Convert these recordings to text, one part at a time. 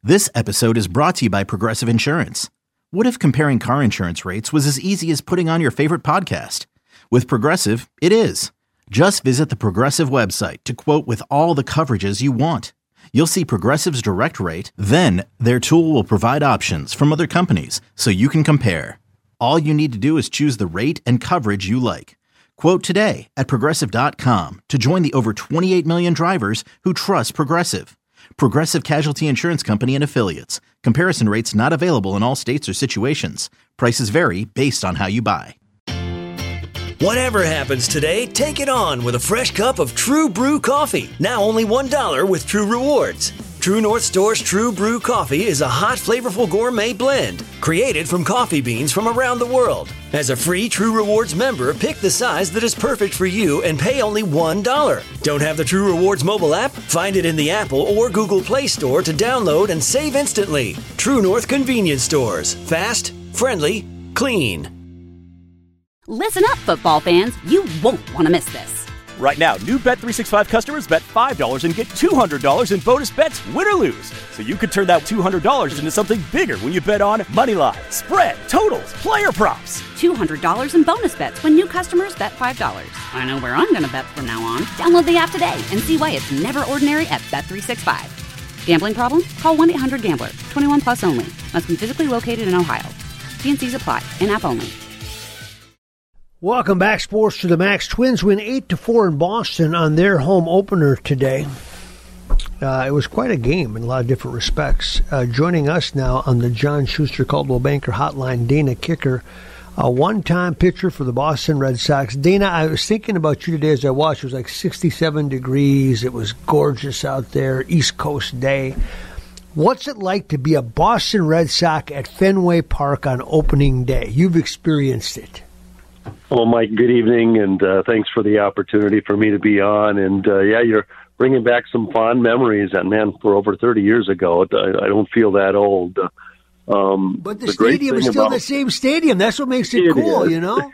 This episode is brought to you by Progressive Insurance. What if comparing car insurance rates was as easy as putting on your favorite podcast? With Progressive, it is. Just visit the Progressive website to quote with all the coverages you want. You'll see Progressive's direct rate, then their tool will provide options from other companies so you can compare. All you need to do is choose the rate and coverage you like. Quote today at Progressive.com to join the over 28 million drivers who trust Progressive. Progressive Casualty Insurance Company and Affiliates. Comparison rates not available in all states or situations. Prices vary based on how you buy. Whatever happens today, take it on with a fresh cup of True Brew coffee. Now only $1 with True Rewards. True North Store's True Brew coffee is a hot, flavorful gourmet blend created from coffee beans from around the world. As a free True Rewards member, pick the size that is perfect for you and pay only $1. Don't have the True Rewards mobile app? Find it in the Apple or Google Play Store to download and save instantly. True North Convenience Stores. Fast, friendly, clean. Listen up, football fans. You won't want to miss this. Right now, new Bet365 customers bet $5 and get $200 in bonus bets, win or lose. So you could turn that $200 into something bigger when you bet on money line, spread, totals, player props. $200 in bonus bets when new customers bet $5. I know where I'm going to bet from now on. Download the app today and see why it's never ordinary at Bet365. Gambling problem? Call 1-800-GAMBLER. 21 plus only. Must be physically located in Ohio. T&Cs apply. In-app only. Welcome back, Sports to the Max. Twins win 8-4 in Boston on their home opener today. It was quite a game in a lot of different respects. Joining us now on the John Schuster Coldwell Banker Hotline, Dana Kicker, a one-time pitcher for the Boston Red Sox. Dana, I was thinking about you today as I watched. It was like 67 degrees. It was gorgeous out there, East Coast day. What's it like to be a Boston Red Sox at Fenway Park on opening day? You've experienced it. Well, Mike, good evening, and thanks for the opportunity for me to be on. And, you're bringing back some fond memories. And, man, for over 30 years ago, I don't feel that old. But the stadium is still the same stadium. That's what makes it cool, you know?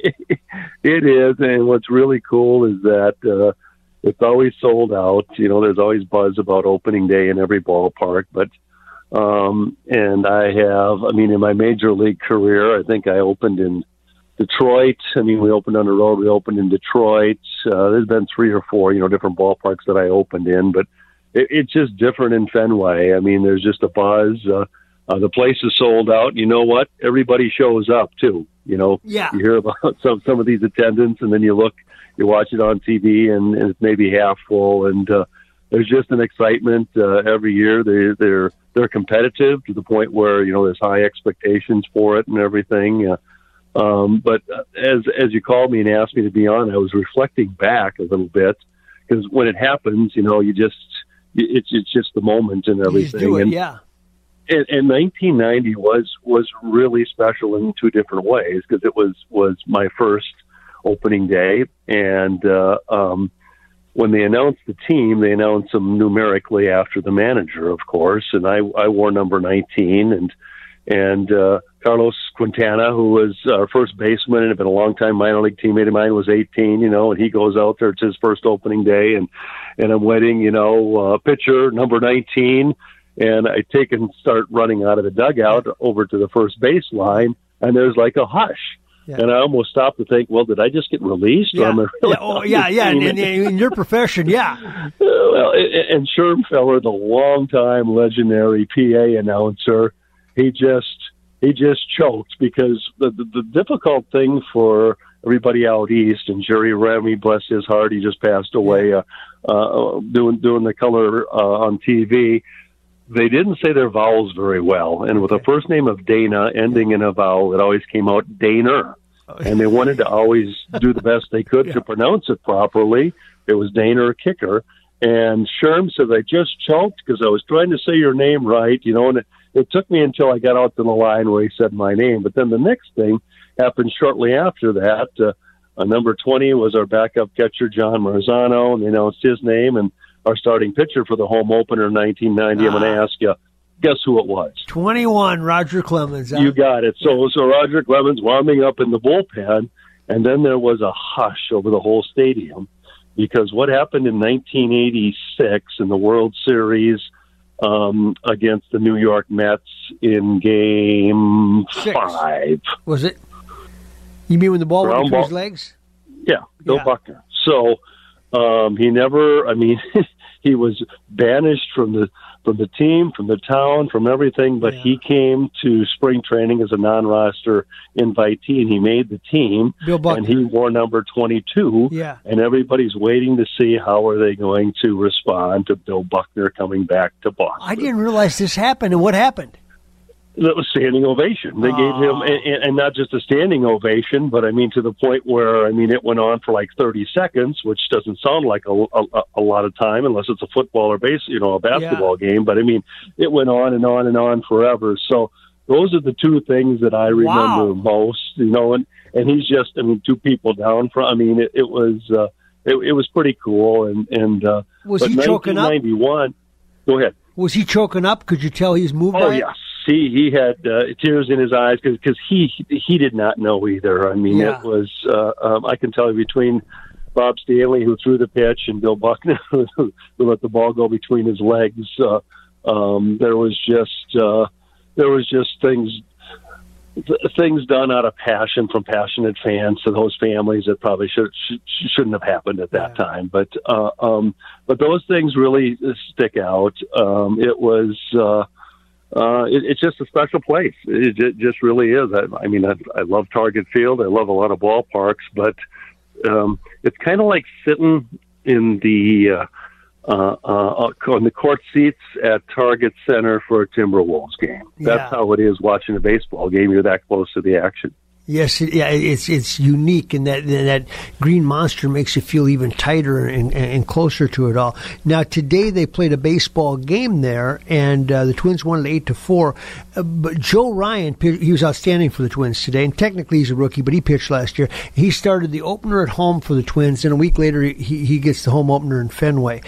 It is, and what's really cool is that it's always sold out. You know, there's always buzz about opening day in every ballpark. But and in my major league career, I think I opened in Detroit. We opened on the road. We opened in Detroit. There's been 3 or 4, different ballparks that I opened in, but it's just different in Fenway. There's just a buzz. The place is sold out. You know what? Everybody shows up too. Yeah. You hear about some of these attendants, and then you watch it on TV, and it's maybe half full. And there's just an excitement every year. They're competitive to the point where there's high expectations for it and everything. But as you called me and asked me to be on, I was reflecting back a little bit, because when it happens, it's just the moment and everything. Do it, yeah. And 1990 was really special in 2 different ways, because it was my first opening day, and when they announced the team, they announced them numerically after the manager, of course, and I wore number 19, and Carlos Quintana, who was our first baseman and had been a long-time minor league teammate of mine, was 18, and he goes out there. It's his first opening day, and I'm waiting, pitcher, number 19, and I take and start running out of the dugout over to the first baseline, and there's like a hush. Yeah. And I almost stopped to think, well, did I just get released? Yeah, In your profession, yeah. Well, and Schermfeller, the longtime legendary PA announcer, he just choked, because the difficult thing for everybody out east, and Jerry Remy, bless his heart, he just passed away doing the color on TV. They didn't say their vowels very well, and with a first name of Dana ending in a vowel, it always came out Daner, and they wanted to always do the best they could to pronounce it properly. It was Daner Kicker, and Sherm says, I just choked because I was trying to say your name right, and it took me until I got out to the line where he said my name. But then the next thing happened shortly after that. Number 20 was our backup catcher, John Marzano, and they announced his name. And our starting pitcher for the home opener in 1990, I'm going to ask you, guess who it was? 21, Roger Clemens. You got it. So Roger Clemens warming up in the bullpen, and then there was a hush over the whole stadium, because what happened in 1986 in the World Series, against the New York Mets in Game 5. Was it? You mean when the ball went between his legs? Yeah, Bill Buckner. So he never. I mean, he was banished from the team, from the town, from everything. But he came to spring training as a non-roster invitee, and he made the team. Bill Buckner. And he wore number 22. Yeah. And everybody's waiting to see how are they going to respond to Bill Buckner coming back to Boston. I didn't realize this happened. And what happened? That was standing ovation. They gave him, and not just a standing ovation, but I mean to the point where it went on for like 30 seconds, which doesn't sound like a lot of time unless it's a football or a basketball game. But I mean, it went on and on and on forever. So those are the two things that I remember most. And he's just, two people down from. It was pretty cool. And was he choking up? 1991. Go ahead. Was he choking up? Could you tell he's moved? Oh yes. He had tears in his eyes because he did not know either. It was I can tell you, between Bob Stanley, who threw the pitch, and Bill Buckner, who let the ball go between his legs. There was just things done out of passion from passionate fans to those families that probably shouldn't have happened at that time. But those things really stick out. It was. It's just a special place. It just really is. I love Target Field. I love a lot of ballparks, but it's kind of like sitting in the on the court seats at Target Center for a Timberwolves game. That's how it is watching a baseball game. You're that close to the action. Yes, it's unique, and that green monster makes you feel even tighter and closer to it all. Now, today they played a baseball game there, and the Twins won it 8-4. But Joe Ryan, he was outstanding for the Twins today, and technically he's a rookie, but he pitched last year. He started the opener at home for the Twins, and a week later he gets the home opener in Fenway.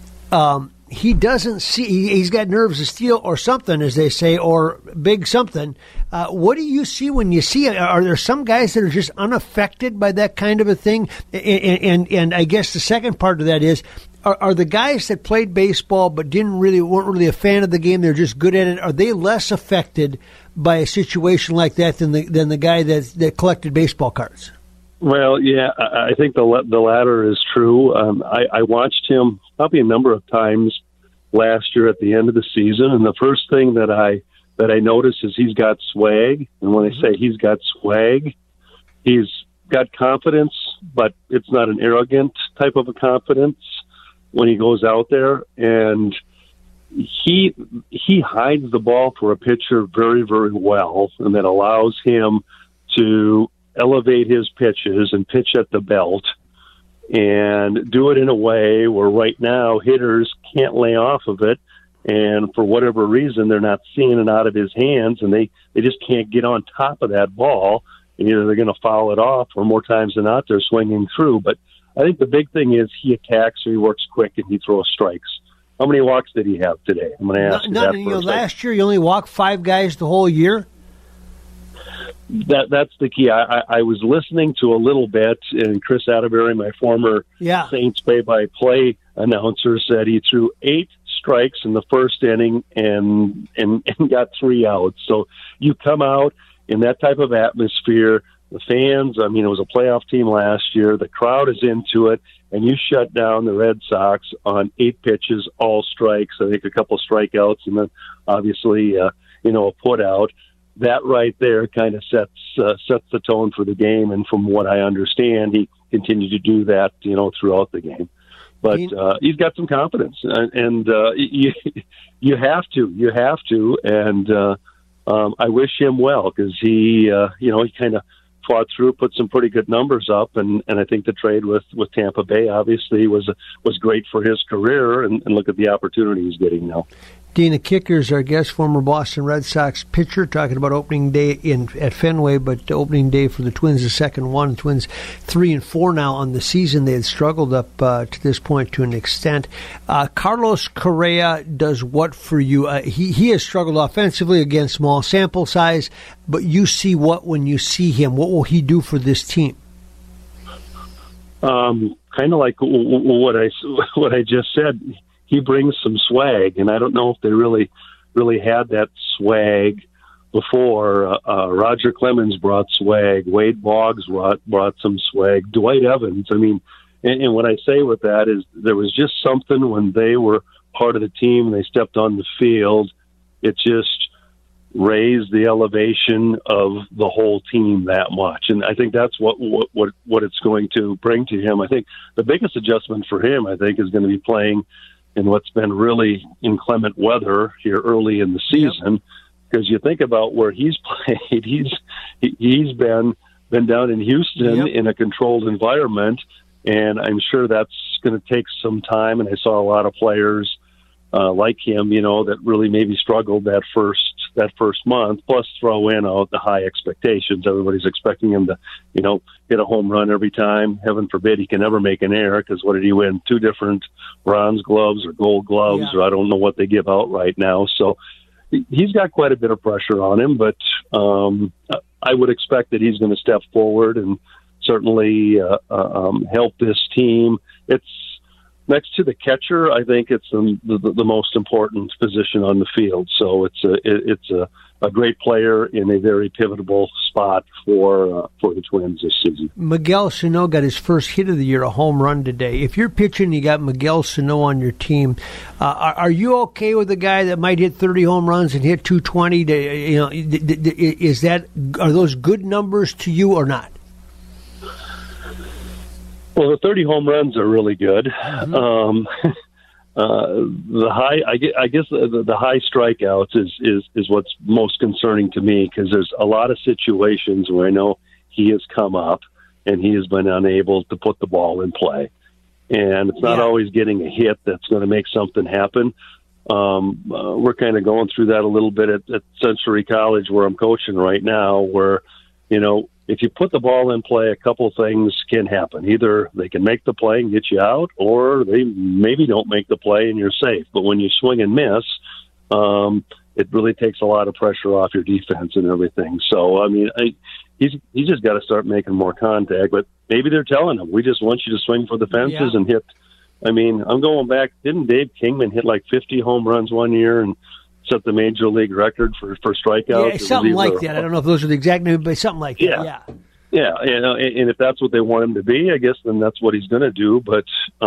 He doesn't see, he's got nerves of steel or something, as they say, or big something. What do you see when you see it? Are there some guys that are just unaffected by that kind of a thing? And I guess the second part of that is, are the guys that played baseball but weren't really a fan of the game, they're just good at it, are they less affected by a situation like that than the guy that collected baseball cards? Well, yeah, I think the latter is true. I watched him probably a number of times last year at the end of the season, and the first thing that I noticed is he's got swag. And when I say he's got swag, he's got confidence, but it's not an arrogant type of a confidence when he goes out there. And he hides the ball for a pitcher very, very well, and that allows him to elevate his pitches and pitch at the belt and do it in a way where right now hitters can't lay off of it, and for whatever reason they're not seeing it out of his hands, and they just can't get on top of that ball, and either they're going to foul it off or more times than not they're swinging through. But I think the big thing is he attacks, or he works quick, and he throws strikes. How many walks did he have today? I'm going to ask you that first. Last year you only walked 5 guys the whole year? That's the key. I was listening to a little bit, and Chris Atterbury, my former Saints play-by-play announcer, said he threw 8 strikes in the first inning and got 3 outs. So you come out in that type of atmosphere, the fans, it was a playoff team last year, the crowd is into it, and you shut down the Red Sox on 8 pitches, all strikes, I think a couple strikeouts, and then obviously, a putout. That right there kind of sets the tone for the game, and from what I understand, he continued to do that, throughout the game. But he's got some confidence, and you have to, and I wish him well, because he kind of fought through, put some pretty good numbers up, and I think the trade with Tampa Bay obviously was great for his career, and look at the opportunity he's getting now. Dana Kickers, our guest, former Boston Red Sox pitcher, talking about opening day at Fenway, but opening day for the Twins, the second one. Twins 3-4 now on the season. They had struggled up to this point to an extent. Carlos Correa does what for you? He has struggled offensively, again, small sample size, but you see what when you see him? What will he do for this team? Kind of like what I just said. he brings some swag, and I don't know if they really had that swag before. Roger Clemens brought swag. Wade Boggs brought some swag. Dwight Evans. I mean, and what I say with that is there was just something when they were part of the team and they stepped on the field. It just raised the elevation of the whole team that much. And I think that's what it's going to bring to him. I think the biggest adjustment for him, I think, is going to be playing in what's been really inclement weather here early in the season. Because you think about where he's played, he's been down in Houston in a controlled environment, and I'm sure that's going to take some time. And I saw a lot of players like him, that really maybe struggled that first month. Plus, throw in the high expectations. Everybody's expecting him to, hit a home run every time. Heaven forbid he can never make an error, because what did he win? 2 different bronze gloves or gold gloves, or I don't know what they give out right now. So he's got quite a bit of pressure on him, but I would expect that he's going to step forward and certainly help this team. It's next to the catcher. I think it's the most important position on the field. So it's a great player in a very pivotal spot for the Twins this season. Miguel Sano got his first hit of the year, a home run today. If you're pitching, you got Miguel Sano on your team. Are you okay with a guy that might hit 30 home runs and hit 220? Are those good numbers to you or not? Well, the 30 home runs are really good. Mm-hmm. The high strikeouts is what's most concerning to me, because there's a lot of situations where I know he has come up and he has been unable to put the ball in play, and it's not always getting a hit that's going to make something happen. We're kind of going through that a little bit at Century College, where I'm coaching right now, where if you put the ball in play, a couple things can happen. Either they can make the play and get you out, or they maybe don't make the play and you're safe. But when you swing and miss, it really takes a lot of pressure off your defense and everything. So, I mean, he's just got to start making more contact. But maybe they're telling him, we just want you to swing for the fences and hit. I mean, I'm going back. Didn't Dave Kingman hit like 50 home runs one year and set the major league record for strikeouts? Yeah, something like that. I don't know if those are the exact numbers, but something like that. Yeah, and if that's what they want him to be, I guess then that's what he's going to do. But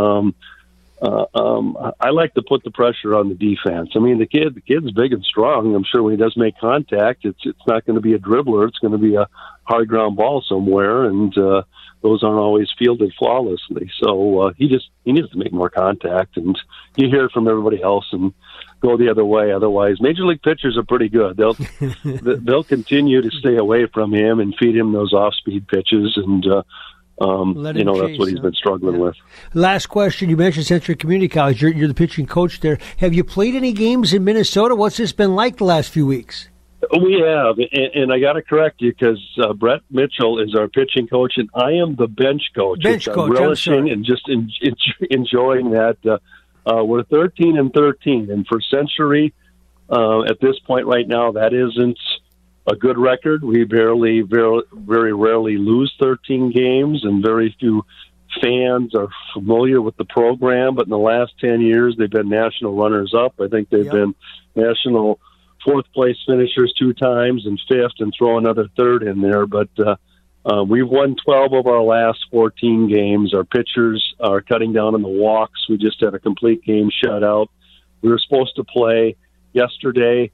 I like to put the pressure on the defense. I mean, the kid's big and strong. I'm sure when he does make contact, it's not going to be a dribbler. It's going to be a hard ground ball somewhere, and those aren't always fielded flawlessly. So he needs to make more contact, and you hear it from everybody else and go the other way. Otherwise, major league pitchers are pretty good. They'll continue to stay away from him and feed him those off-speed pitches, and that's what he's been struggling with. Last question. You mentioned Century Community College. You're the pitching coach there. Have you played any games in Minnesota? What's this been like the last few weeks? We have, and I got to correct you, because Brett Mitchell is our pitching coach, and I am the bench coach. I'm relishing and just enjoying that. We're 13-13, and for Century, at this point right now, that isn't a good record. We very rarely lose 13 games, and very few fans are familiar with the program. But in the last 10 years, they've been national runners-up. I think they've been national fourth-place finishers 2 times and fifth, and throw another third in there. But we've won 12 of our last 14 games. Our pitchers are cutting down on the walks. We just had a complete game shutout. We were supposed to play today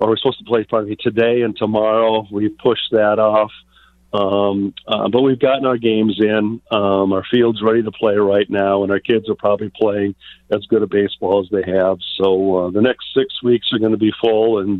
and tomorrow. We pushed that off. But we've gotten our games in. Our field's ready to play right now, and our kids are probably playing as good a baseball as they have. So the next 6 weeks are going to be full, and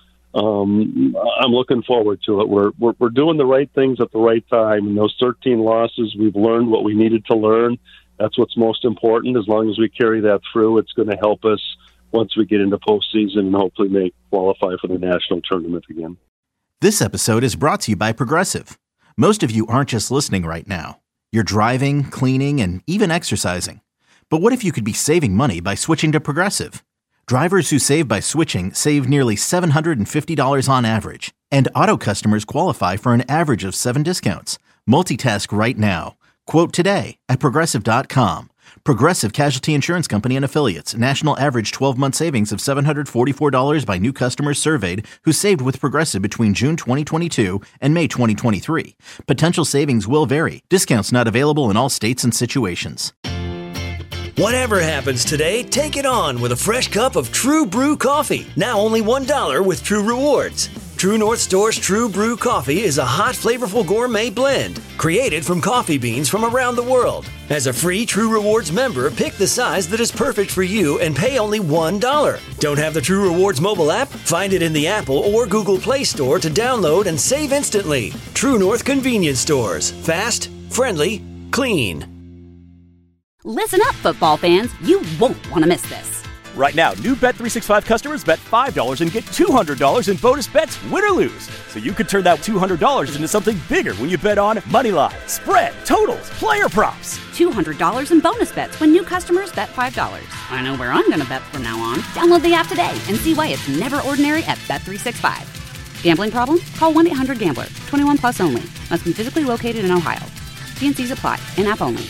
I'm looking forward to it. We're doing the right things at the right time. In those 13 losses, we've learned what we needed to learn. That's what's most important. As long as we carry that through, it's going to help us once we get into postseason and hopefully qualify for the national tournament again. This episode is brought to you by Progressive. Most of you aren't just listening right now. You're driving, cleaning, and even exercising. But what if you could be saving money by switching to Progressive? Drivers who save by switching save nearly $750 on average. And auto customers qualify for an average of 7 discounts. Multitask right now. Quote today at Progressive.com. Progressive Casualty Insurance Company and Affiliates. National average 12-month savings of $744 by new customers surveyed who saved with Progressive between June 2022 and May 2023. Potential savings will vary. Discounts not available in all states and situations. Whatever happens today, take it on with a fresh cup of True Brew coffee. Now only $1 with True Rewards. True North Store's True Brew coffee is a hot, flavorful gourmet blend created from coffee beans from around the world. As a free True Rewards member, pick the size that is perfect for you and pay only $1. Don't have the True Rewards mobile app? Find it in the Apple or Google Play Store to download and save instantly. True North Convenience Stores. Fast, friendly, clean. Listen up, football fans. You won't want to miss this. Right now, new Bet365 customers bet $5 and get $200 in bonus bets, win or lose. So you could turn that $200 into something bigger when you bet on moneyline, spread, totals, player props. $200 in bonus bets when new customers bet $5. I know where I'm going to bet from now on. Download the app today and see why it's never ordinary at Bet365. Gambling problem? Call 1-800-GAMBLER. 21 plus only. Must be physically located in Ohio. T&Cs apply. In-app only.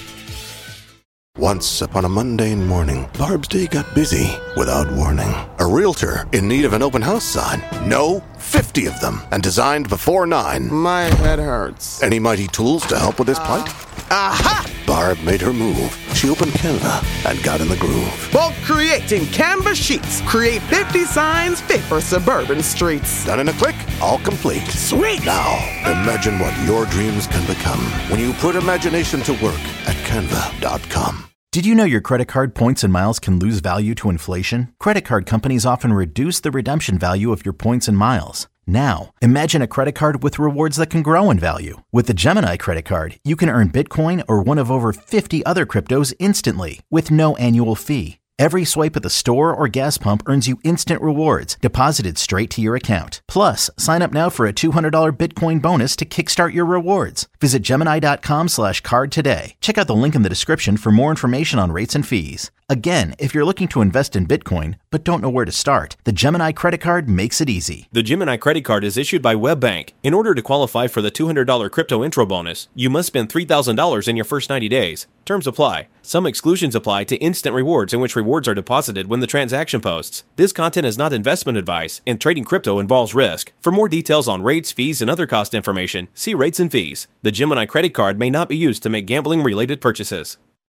Once upon a mundane morning, Barb's day got busy without warning. A realtor in need of an open house sign. No, 50 of them, and designed before 9. My head hurts. Any mighty tools to help with this plight? Aha! Barb made her move. She opened Canva and got in the groove. Bulk creating Canva sheets. Create 50 signs fit for suburban streets. Done in a click, all complete. Sweet! Now, imagine what your dreams can become when you put imagination to work at Canva.com. Did you know your credit card points and miles can lose value to inflation? Credit card companies often reduce the redemption value of your points and miles. Now, imagine a credit card with rewards that can grow in value. With the Gemini credit card, you can earn Bitcoin or one of over 50 other cryptos instantly with no annual fee. Every swipe at the store or gas pump earns you instant rewards deposited straight to your account. Plus, sign up now for a $200 Bitcoin bonus to kickstart your rewards. Visit Gemini.com/card today. Check out the link in the description for more information on rates and fees. Again, if you're looking to invest in Bitcoin but don't know where to start, the Gemini credit card makes it easy. The Gemini credit card is issued by WebBank. In order to qualify for the $200 crypto intro bonus, you must spend $3,000 in your first 90 days. Terms apply. Some exclusions apply to instant rewards in which rewards are deposited when the transaction posts. This content is not investment advice, and trading crypto involves risk. For more details on rates, fees, and other cost information, see rates and fees. The Gemini credit card may not be used to make gambling-related purchases.